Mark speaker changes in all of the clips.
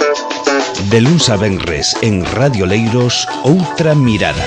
Speaker 1: De luns a venres en Radio Leiros, Outra Mirada.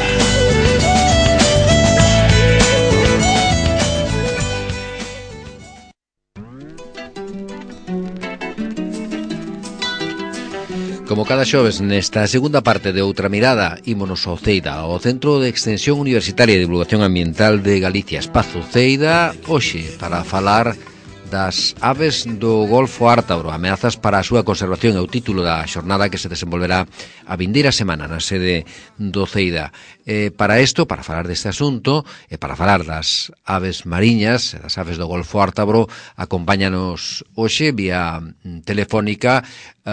Speaker 2: Como cada xoves, nesta segunda parte de Outra Mirada, ímonos ao Ceida, ao Centro de Extensión Universitaria e Divulgación Ambiental de Galicia, Espazo Ceida, hoxe para falar das aves do Golfo Ártabro, ameazas para a súa conservación, é o título da xornada que se desenvolverá a vindeira semana na sede do Ceida. Para isto, para falar deste asunto, e para falar das aves mariñas, das aves do Golfo Ártabro, acompáñanos hoxe vía telefónica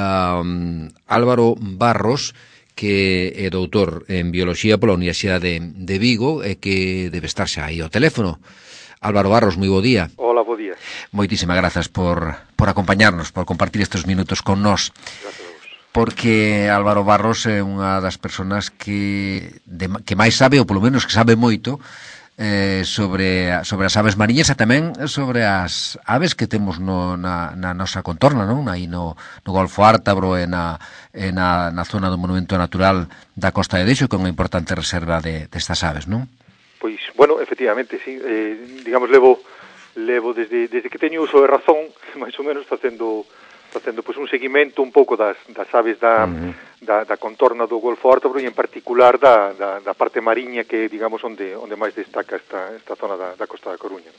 Speaker 2: Álvaro Barros, que é doutor en Bioloxía pola Universidade de Vigo e que debe estar xa aí ao teléfono. Álvaro Barros, moi bo día.
Speaker 3: Hola, bo día.
Speaker 2: Moitísimas grazas por acompañarnos, por compartir estes minutos con nós.
Speaker 3: Gracias a vos.
Speaker 2: Porque Álvaro Barros é unha das persoas que máis sabe, ou polo menos que sabe moito, sobre as aves mariñas e tamén sobre as aves que temos na nosa contorna, non? Aí no Golfo Ártabro e na zona do Monumento Natural da Costa de Dexo, que é unha importante reserva destas aves, non?
Speaker 3: Pois, bueno, efectivamente, sí, digamos, levo desde que teño uso de razón, máis ou menos facendo pois un seguimento un pouco das aves da contorna do Golfo Ártabro e en particular da parte mariña que digamos onde máis destaca esta zona da Costa da Coruña.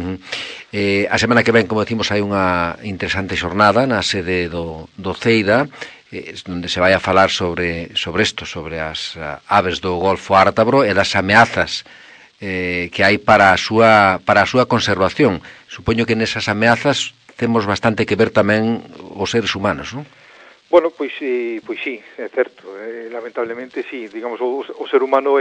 Speaker 2: A semana que ven, como decimos, hai unha interesante xornada na sede do Ceida, onde se vai a falar sobre isto, sobre as aves do Golfo Ártabro e das ameazas que hai para a súa conservación. Supoño que nesas ameazas temos bastante que ver tamén os seres humanos, non?
Speaker 3: Bueno, pois sí, é certo. Lamentablemente, sí, digamos, o ser humano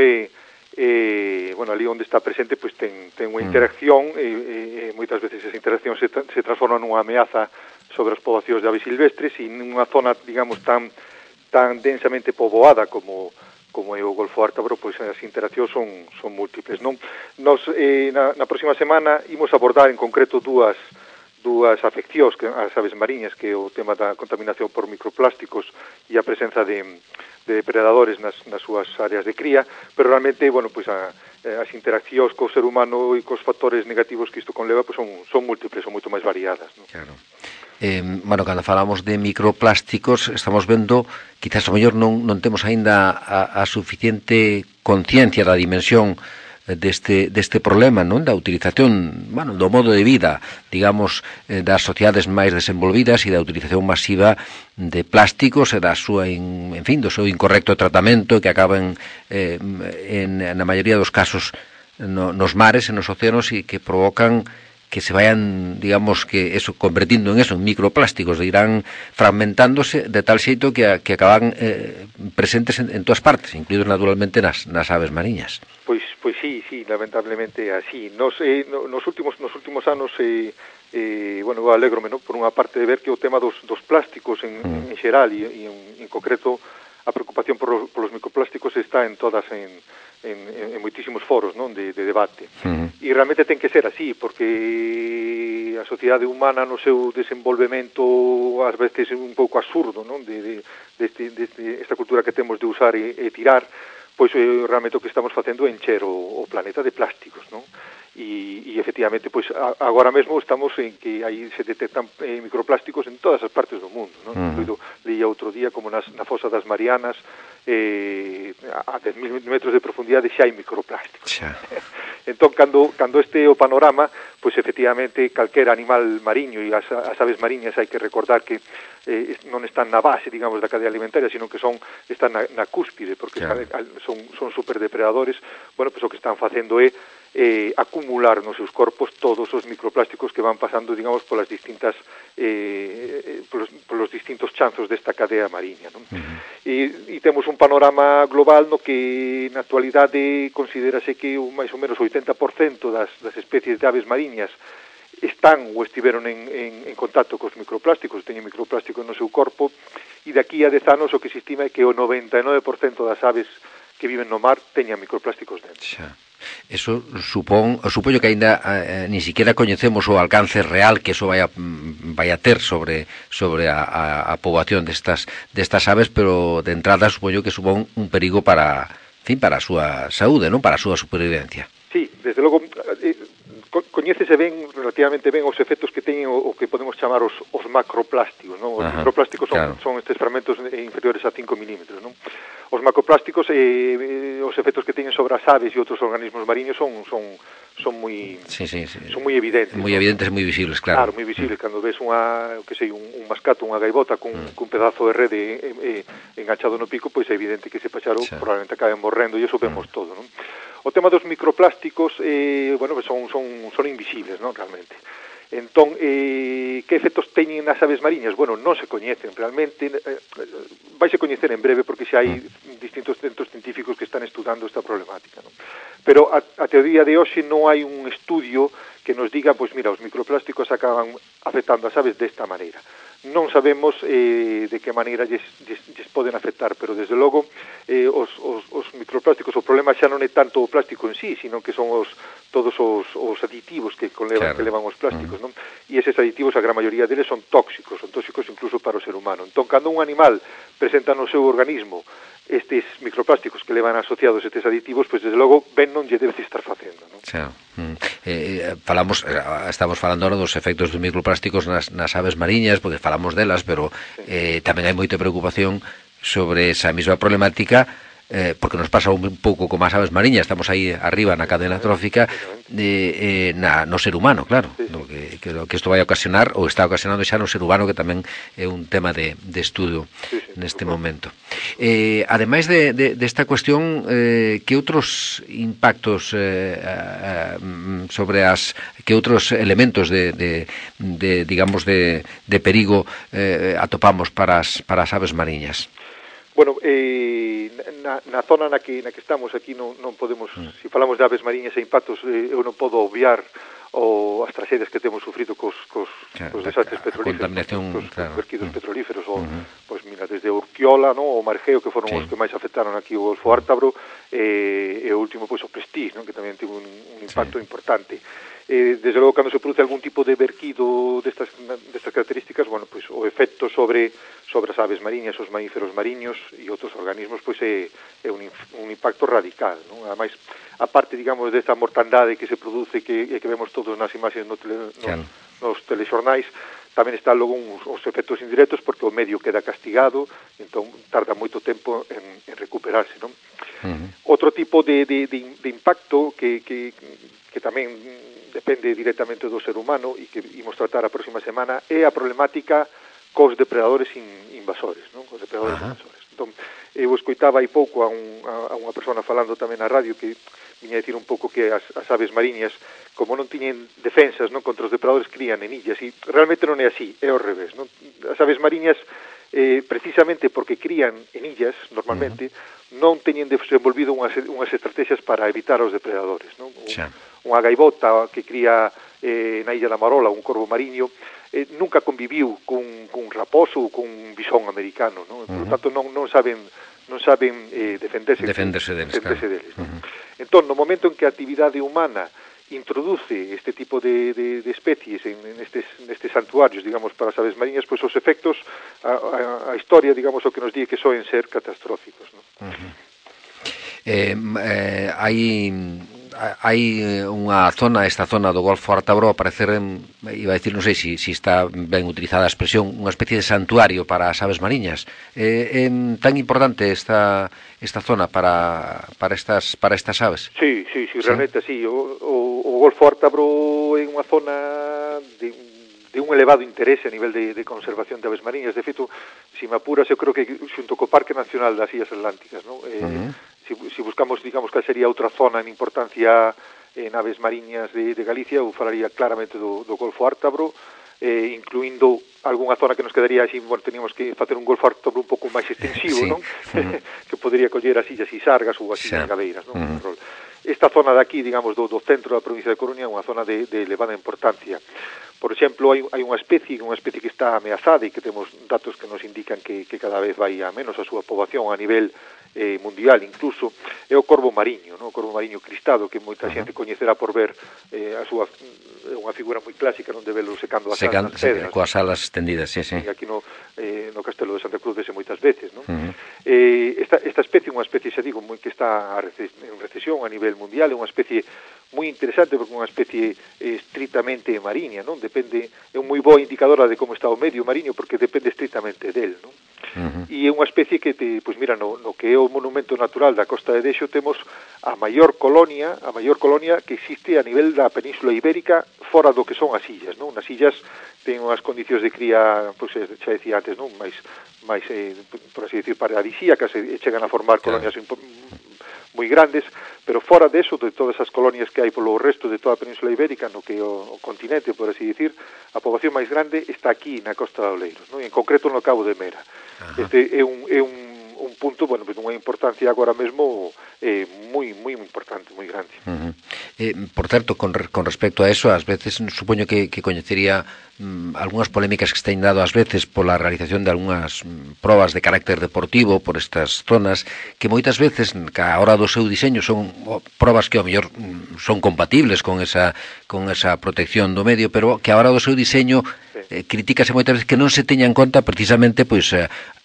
Speaker 3: bueno, ali onde está presente, pois ten unha interacción e moitas veces esa interacción se transforma nunha ameaza sobre as poboacións de aves silvestres e nunha zona, digamos, tan densamente poboada como é o Golfo Ártabro, pois as interaccións son múltiples, non? Nos na próxima semana imos abordar en concreto dúas afeccións as aves mariñas, que é o tema da contaminación por microplásticos e a presenza de depredadores nas súas áreas de cría, pero realmente, bueno, pois as interaccións co ser humano e cos factores negativos que isto conleva, pois son múltiples, son moito máis variadas, non?
Speaker 2: Claro. Bueno, cando falamos de microplásticos, estamos vendo, quizás ao mellor non temos aínda a suficiente conciencia da dimensión deste problema, non? Da utilización, bueno, do modo de vida, digamos, das sociedades máis desenvolvidas e da utilización masiva de plásticos e da súa, en fin, do seu incorrecto tratamento que acaban na maioría dos casos nos mares e nos océanos e que provocan que se vayan, digamos, que eso convertindo en eso, en microplásticos, irán fragmentándose de tal xeito que acaban presentes en todas partes, incluídos naturalmente nas aves mariñas.
Speaker 3: Pois sí, lamentablemente así. Nos últimos anos bueno, eu alégrome, non? Por unha parte de ver que o tema dos plásticos en xeral e en concreto a preocupación por os microplásticos está en todas en moitísimos foros, non, de debate. E realmente ten que ser así, porque a sociedade humana no seu desenvolvemento ás veces é un pouco absurdo, non, esta cultura que temos de usar e tirar, pois realmente o que estamos facendo é encher o planeta de plásticos, non? E efectivamente, pois agora mesmo estamos en que aí se detectan microplásticos en todas as partes do mundo, non? Leía outro día como na fosa das Marianas a 10.000 metros de profundidade xa hai microplásticos. Entón, cando este é o panorama, pois efectivamente calquera animal mariño e as aves mariñas hai que recordar que non están na base, digamos, da cadea alimentaria, sino que están na cúspide, porque son superdepredadores. Bueno, pois o que están facendo é acumular nos seus corpos todos os microplásticos que van pasando, digamos, polos distintos chanzos desta cadea mariña, non? E temos un panorama global no que na actualidade considérase que máis ou menos o 80% das especies de aves mariñas están ou estiveron en contacto cos microplásticos, teñen microplásticos no seu corpo, e daqui a 10 anos o que se estima é que o 99% das aves que viven no mar teñan microplásticos dentro.
Speaker 2: Eso supoño que aínda ni siquiera coñecemos o alcance real que eso vai a vai a ter sobre a poboación destas aves, pero de entrada supoño que supón un perigo para a súa saúde, non? Para a súa supervivencia.
Speaker 3: Sí, desde logo coñécese ben, relativamente ben, os efectos que teñen o que podemos chamar os macroplásticos, non? Os microplásticos son estes fragmentos inferiores a 5 milímetros, non? Os macroplásticos, os efectos que teñen sobre as aves e outros organismos mariños son moi son moi evidentes.
Speaker 2: Moi evidentes e moi visibles, claro.
Speaker 3: Claro, moi visibles. Cando ves un mascato, unha gaivota cun pedazo de rede enganchado no pico, pois é evidente que ese páxaro probablemente acabe morrendo, e iso vemos todo, non? O tema dos microplásticos, son invisibles, non, realmente. Entón, que efectos teñen nas aves mariñas? Bueno, non se coñecen realmente, vaise coñecer en breve porque xa hai distintos centros científicos que están estudando esta problemática, non? Pero até o día de hoxe non hai un estudio que nos diga, pois mira, os microplásticos acaban afectando as aves desta maneira. Non sabemos de que maneira lles poden afectar, pero desde logo os microplásticos, o problema xa non é tanto o plástico en sí, sino que son todos os aditivos que levan os plásticos, non? E eses aditivos, a gran maioría deles son tóxicos incluso para o ser humano. Entón, cando un animal presenta no seu organismo estes microplásticos que levan asociados estes aditivos, pois desde logo ben non lle debe estar facendo, non?
Speaker 2: Estamos falando ahora dos efectos dos microplásticos nas aves mariñas, porque falamos delas, pero tamén hai moita preocupación sobre esa mesma problemática, porque nos pasa un pouco como as aves mariñas, estamos aí arriba na cadena trófica, no ser humano, claro, que isto vai a ocasionar, ou está ocasionando xa no ser humano, que tamén é un tema de estudo neste momento. Ademais desta cuestión, que outros impactos sobre que outros elementos digamos de perigo atopamos para as aves mariñas?
Speaker 3: Bueno, na zona na que estamos aquí non podemos, se falamos de aves mariñas e impactos, eu non podo obviar as tragedias que temos sufrido cos desastres petrolíferos, cos verquidos petrolíferos, pois mira, desde Urquiola, no, o Margeo, que foron os que máis afectaron aquí o Golfo Ártabro, e o último, pois, o Prestige, que tamén tivo un impacto importante. Desde logo, cando se produce algún tipo de verquido destas características, bueno, pois o efecto sobre as aves mariñas, os mamíferos mariños e outros organismos, pois é un impacto radical, non? Ademais, a parte, digamos, desta mortandade que se produce, que vemos todos nas imaxes nos telexornais, tamén están logo os efectos indirectos, porque o medio queda castigado, entón tarda moito tempo en recuperarse, non? Outro tipo de impacto que tamén depende directamente do ser humano e que imos tratar a próxima semana é a problemática cos depredadores invasores, non? Cos depredadores invasores. Entón, eu escoitaba hai pouco a unha persona falando tamén na radio que viña a decir un pouco que as aves mariñas, como non tiñen defensas, non, contra os depredadores, crían en illas, e realmente non é así, é ao revés, non? As aves mariñas, precisamente porque crían en illas, normalmente, non teñen desenvolvido unhas estrategias para evitar os depredadores, non? Unha gaivota que cría na Illa da Marola, un corvo mariño, nunca conviviu cun raposo ou cun bisón americano, non? Por tanto, non saben defenderse deles, non? Entón, no momento en que a actividade humana introduce este tipo de especies nestes santuarios, digamos, para as aves mariñas, pois os efectos, a historia, digamos, o que nos di que soen ser catastróficos, non?
Speaker 2: Hai esta zona do Golfo Ártabro, a parecer, iba a decir, non sei se está ben utilizada a expresión, unha especie de santuario para as aves mariñas. É tan importante esta zona para estas aves?
Speaker 3: Sí, realmente sí. O Golfo Ártabro é unha zona de un elevado interese a nivel de conservación de aves mariñas. De feito, se me apuras, eu creo que xunto co Parque Nacional das Illas Atlánticas, non? Se buscamos, digamos, que sería outra zona en importancia en aves mariñas de Galicia, eu falaría claramente do Golfo Ártabro, incluindo algunha zona que nos quedaría así, bueno, teníamos que facer un Golfo Ártabro un pouco máis extensivo, non? Que podría coller as illas Isargas ou as illas Gabeiras, non? Esta zona de aquí, digamos, do centro da provincia de Coruña é unha zona de elevada importancia. Por exemplo, hai unha especie que está ameazada e que temos datos que nos indican que cada vez vai a menos a súa poboación a nivel mundial incluso, é o corvo mariño, no? O corvo mariño cristado, que moita xente coñecerá por ver a súa unha figura moi clásica onde velo secando as alas nas pedras.
Speaker 2: Coas alas extendidas, sí.
Speaker 3: E aquí no Castelo de Santa Cruz vese moitas veces, non? Esta especie é unha especie, xa digo, que está en recesión a nivel mundial, é unha especie moi interesante porque é unha especie estritamente mariña, non? É un moi boa indicadora de como está o medio mariño porque depende estritamente del, non? E é unha especie que pois mira, no que é o monumento natural da Costa de Dexo temos a maior colonia que existe a nivel da Península Ibérica fora do que son as illas, non? Nas illas ten unhas condicións de cría, pois xa decía antes, non? máis por así decir, paradisíacas, e chegan a formar colonias moi grandes, pero fora deso, de todas as colonias que hai polo resto de toda a Península Ibérica, no que o continente, por así decir, a poboación máis grande está aquí na Costa de Oleiros, non? En concreto no Cabo de Mera. Este é un punto, bueno, pues unha importancia agora mesmo moi importante, moi grande.
Speaker 2: Por certo, con respecto a eso, ás veces supoño que coñecería algunhas polémicas que se teñen dado ás veces pola realización de algunhas probas de carácter deportivo por estas zonas, que moitas veces, que a hora do seu diseño, son probas que ao mellor son compatibles con esa protección do medio, pero que a hora do seu diseño critícase moitas veces que non se teña en conta precisamente pois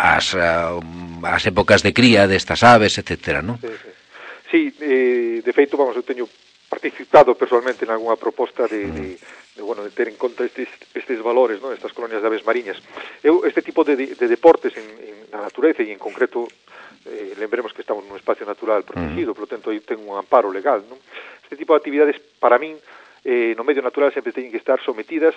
Speaker 2: as épocas de cría destas aves, etcétera, non?
Speaker 3: Sí, de feito, eu teño participado personalmente en algunha proposta de ter en conta estes valores, ¿no? Estas colonias de aves mariñas. Este tipo de deportes na natureza e en concreto lembremos que estamos nun espacio natural protegido, por lo tanto aí ten un amparo legal, ¿no? Este tipo de actividades para min no medio natural sempre teñen que estar sometidas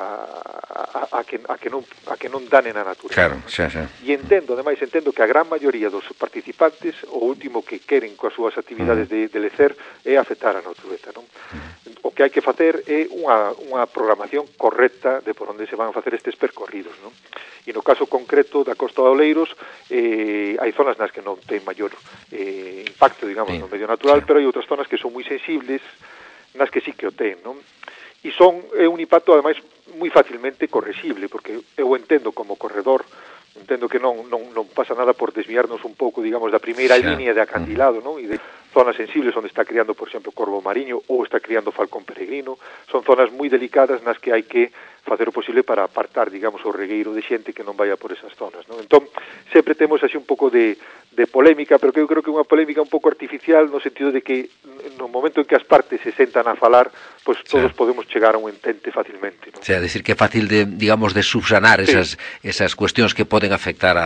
Speaker 3: a que non danen a natureza.
Speaker 2: Claro, xa.
Speaker 3: E entendo que a gran maioría dos participantes o último que queren coas súas actividades de lecer é afectar a natureza, non? O que hai que facer é unha programación correcta de por onde se van a facer estes percorridos, non? E no caso concreto da Costa de Oleiros hai zonas nas que non ten maior impacto, digamos, no medio natural, pero hai outras zonas que son moi sensibles, nas que sí que o ten, non? E é un impacto, ademais, moi facilmente correxible, porque eu entendo como corredor, entendo que non pasa nada por desviarnos un pouco, digamos, da primeira línea de acantilado, non? E de zonas sensibles onde está criando, por exemplo, corvo mariño ou está criando falcón peregrino, son zonas moi delicadas nas que hai que facer o posible para apartar, digamos, o regueiro de xente que non vaya por esas zonas, non? Entón, sempre temos así un pouco de polémica, pero que eu creo que é unha polémica un pouco artificial no sentido de que no momento en que as partes se sentan a falar, pois todos podemos chegar a un entente facilmente, non?
Speaker 2: O sea, decir que é fácil de, digamos, de subsanar esas cuestións que poden afectar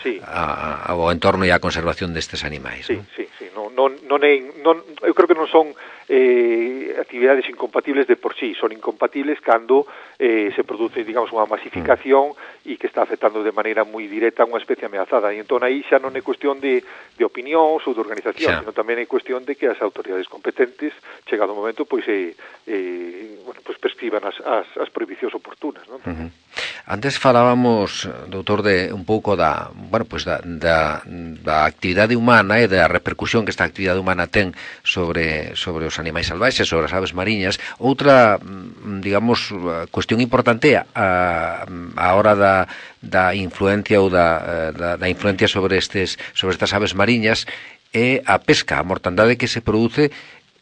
Speaker 2: ao entorno e á conservación destes animais, non?
Speaker 3: Sí. Eu creo que non son actividades incompatibles de por sí, son incompatibles cando se produce, digamos, unha masificación e que está afectando de maneira moi directa a unha especie ameazada. E entón aí xa non é cuestión de opinións ou de organización, sino tamén é cuestión de que as autoridades competentes, chegado o momento, pois prescriban as prohibicións oportunas, non?
Speaker 2: Antes falábamos, doutor, de un pouco da actividade humana e da repercusión que esta actividade humana ten sobre os animais salvaxes, sobre as aves mariñas. Outra, digamos, cuestión importante a hora da influencia ou da influencia sobre estas aves mariñas é a pesca, a mortandade que se produce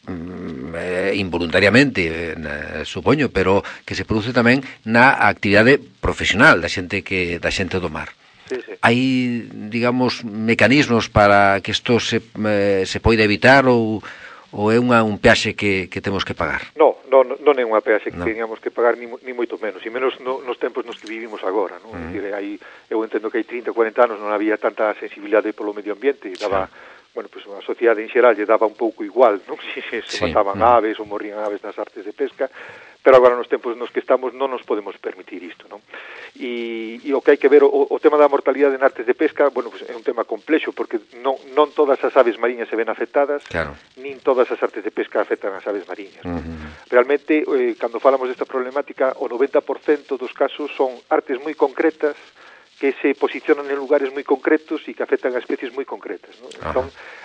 Speaker 2: involuntariamente, supoño, pero que se produce tamén na actividade profesional da xente do mar.
Speaker 3: Sí.
Speaker 2: Hai, digamos, mecanismos para que isto se poida evitar ou é un peaxe que temos que pagar?
Speaker 3: Non é unha peaxe que teníamos que pagar ni moito menos, e menos nos tempos nos que vivimos agora, non? Eu entendo que hai 30, 40 anos non había tanta sensibilidade polo medio ambiente, daba a sociedade en xeral lle daba un pouco igual, non? Se mataban aves ou morrían aves nas artes de pesca, pero agora nos tempos nos que estamos non nos podemos permitir isto, non? E o que hai que ver, o tema da mortalidade en artes de pesca, é un tema complexo, porque non todas as aves mariñas se ven afectadas, nin todas as artes de pesca afectan as aves mariñas. Realmente, cando falamos desta problemática, o 90% dos casos son artes moi concretas que se posicionan en lugares moi concretos e que afectan a especies moi concretas, non? Entón,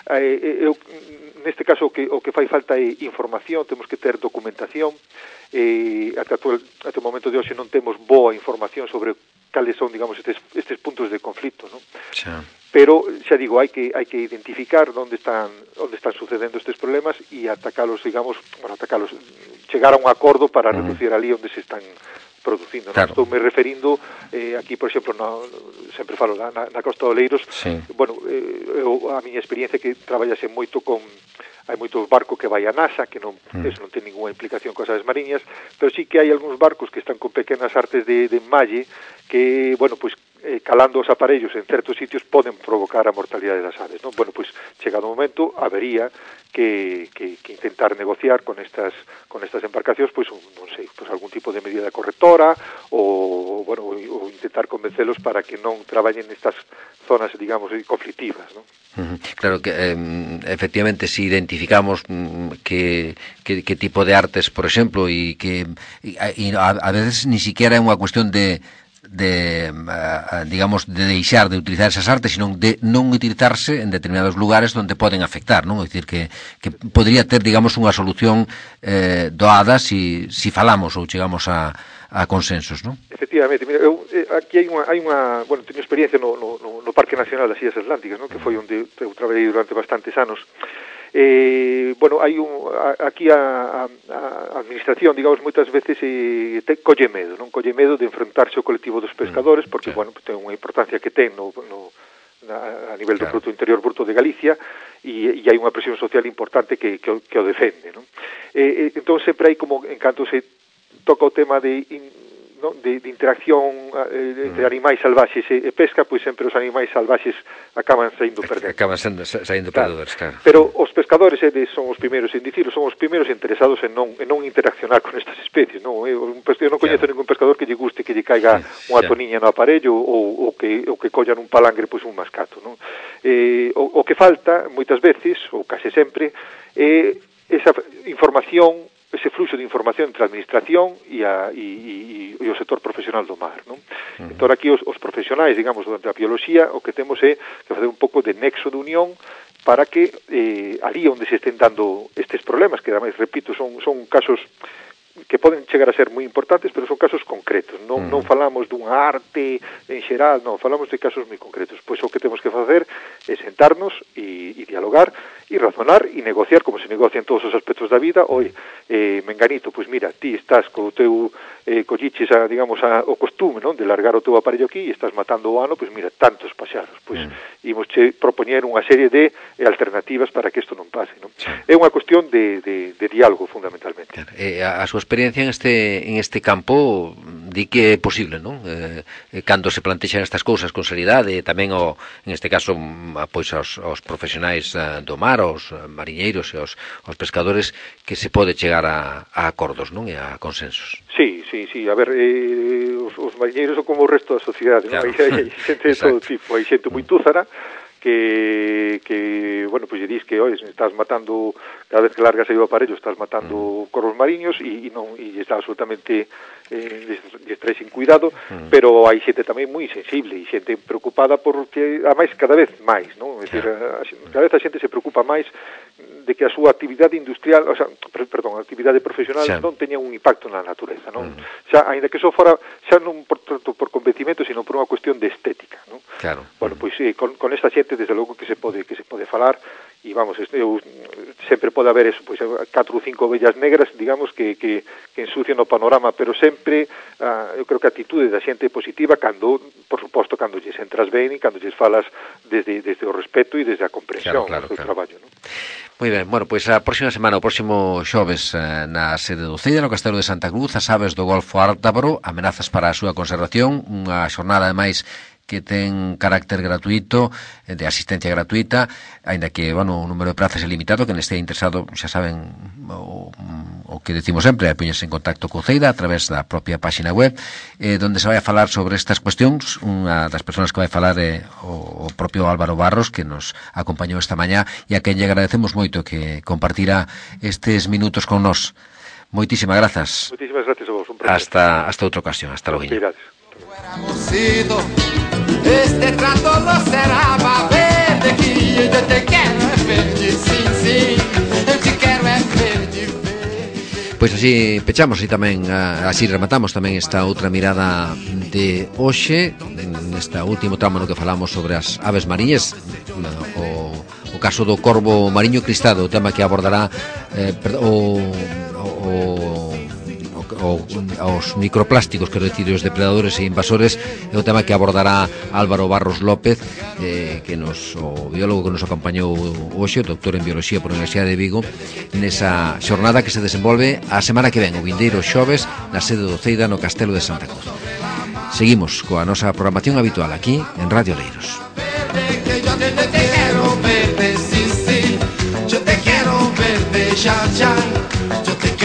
Speaker 3: neste caso o que fai falta é información, temos que ter documentación, ata o momento de hoxe non temos boa información sobre cales son, digamos, estes puntos de conflito, non?
Speaker 2: Xa.
Speaker 3: Pero, xa digo, hai que identificar onde están sucedendo estes problemas e atacalos, digamos, chegar a un acordo para reducir ali onde se están producindo.
Speaker 2: Claro.
Speaker 3: Estou me referindo aquí, por exemplo, sempre falo na Costa de Oleiros.
Speaker 2: Sí.
Speaker 3: Bueno, a miña experiencia que traballase moito hai moitos barcos que vai a NASA, que eso non ten ninguna implicación coas aves mariñas, pero sí que hai algúns barcos que están con pequenas artes de enmalle que, bueno, pois calando os aparellos en certos sitios poden provocar a mortalidade das aves, non? Bueno, pois chegado o momento habería que intentar negociar con estas embarcacións, pois non sei, pois algún tipo de medida correctora ou intentar convencelos para que non traballen nestas zonas, digamos, conflictivas, non?
Speaker 2: Claro que efectivamente si identificamos que tipo de artes, por exemplo, e que a veces ni siquiera é unha cuestión de digamos, de deixar de utilizar esas artes, sino de non utilizarse en determinados lugares onde poden afectar, non? É dicir, que podría ter, digamos, unha solución doada si falamos ou chegamos a consensos, non?
Speaker 3: Efectivamente, mira, aquí hai unha, bueno, teño experiencia no Parque Nacional das Illas Atlánticas, non? Que foi onde eu traballei durante bastantes anos. Bueno, hai aquí a administración, digamos, moitas veces colle medo, non? Colle medo de enfrentarse ao colectivo dos pescadores, porque, bueno, ten unha importancia que ten a nivel do Produto Interior Bruto de Galicia e hai unha presión social importante que o defende, non? Entón, sempre hai como, en canto se toca o tema de interacción entre animais salvaxes e pesca, pois sempre os animais salvaxes acaban saindo perdendo.
Speaker 2: Acaban saindo perdedores, claro.
Speaker 3: Pero os pescadores son os primeiros en dicirlo, son os primeiros interesados en non interaccionar con estas especies, non? Eu non coñezo ningún pescador que lle guste que lle caiga unha toniña no aparello ou que collan un palangre, pois un mascato, non? O que falta, moitas veces, ou case sempre, é esa información, ese fluxo de información entre a administración e o sector profesional do mar, non? Entón, aquí os profesionais, digamos, da bioloxía, o que temos é que facer un pouco de nexo de unión para que ali onde se estén dando estes problemas, que ademais, repito, son casos que poden chegar a ser moi importantes, pero son casos concretos, non falamos dunha arte en xeral, non, falamos de casos moi concretos. Pois o que temos que facer é sentarnos e dialogar e razonar e negociar como se negocia en todos os aspectos da vida. Menganito, pois mira, ti estás co teu colliches o costume, non, de largar o teu aparello aquí e estás matando o ano, pois mira, tantos paxaros, pois imos che propoñer unha serie de alternativas para que isto non pase, non? É unha cuestión de diálogo fundamentalmente.
Speaker 2: A súa experiencia en este campo di que é posible, non? Cando se plantexan estas cousas con seriedade, tamén en este caso pois aos profesionais do mar, aos mariñeiros e aos pescadores, que se pode chegar a acordos, non? E a consensos.
Speaker 3: Sí, a ver, os mariñeiros son como o resto da sociedade, non? Hai xente de todo tipo, hai xente moi túzara que bueno, pois lle dis que, oi, estás matando, cada vez que largas aí o aparello, estás matando corvos mariños e está absolutamente lle trae sin cuidado, pero hai xente tamén moi sensible e xente preocupada porque, ademais, cada vez máis, non? É dicir, cada vez a xente se preocupa máis de que a súa actividade industrial, a actividade profesional non teña un impacto na natureza, non? Xa, aínda que só fora, xa non por convencimento, sino por unha cuestión de estética, non?
Speaker 2: Claro.
Speaker 3: Bueno, pois con esta xente, desde logo que se pode falar, e vamos, sempre pode haber eso, pois 4 ou 5 ovellas negras, digamos, que ensucian o panorama, pero sempre eu creo que a atitude da xente é positiva cando, por suposto, cando lles entras ben e cando lles falas desde o respeto e desde a comprensión do seu traballo, non?
Speaker 2: Moi ben, bueno, pois a próxima semana, o próximo xoves, na sede do Ceida, no Castelo de Santa Cruz, as aves do Golfo Ártabro, amenazas para a súa conservación, unha xornada, ademais, que ten carácter gratuito, de asistencia gratuita, aínda que, bueno, o número de plazas é limitado, que neste interesado, xa saben o que decimos sempre, poñerse en contacto co Ceida a través da propia páxina web, donde se vai a falar sobre estas cuestións. Unha das persoas que vai falar é o propio Álvaro Barros, que nos acompañou esta mañá, e a quen lle agradecemos moito que compartira estes minutos con nós. Moitísimas grazas.
Speaker 3: Moitísimas grazas a vos, un placer.
Speaker 2: Hasta outra ocasión, hasta logo.
Speaker 3: Gracias.
Speaker 4: verde trato lo será, va verde que yo te quiero é verde, sim, sim, eu te quero é verde, verde.
Speaker 2: Pois así pechamos e tamén así rematamos tamén esta outra mirada de hoxe, nesta último tramo no que falamos sobre as aves mariñas, o caso do corvo mariño cristado, o tema que abordará os microplásticos, quero dicir, os depredadores e invasores, é o tema que abordará Álvaro Barros López, o biólogo que nos acompañou hoxe, o doctor en bioloxía por a Universidade de Vigo, nesa xornada que se desenvolve a semana que ven, o vindeiro xoves, na sede do Ceida, no Castelo de Santa Cruz. Seguimos coa nosa programación habitual aquí en Radio Leiros.
Speaker 4: Yo te quiero verde, ya, ya, yo te quiero